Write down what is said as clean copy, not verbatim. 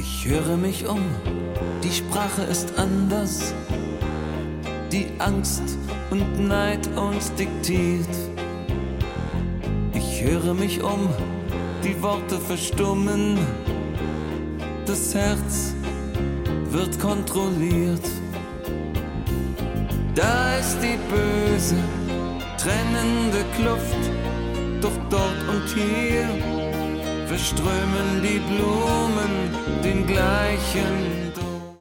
Ich höre mich um, die Sprache ist anders, die Angst und Neid uns diktiert. Ich höre mich um, die Worte verstummen, das Herz wird kontrolliert. Da ist die böse, trennende Kluft, doch dort und hier verströmen die Blumen den gleichen Duft.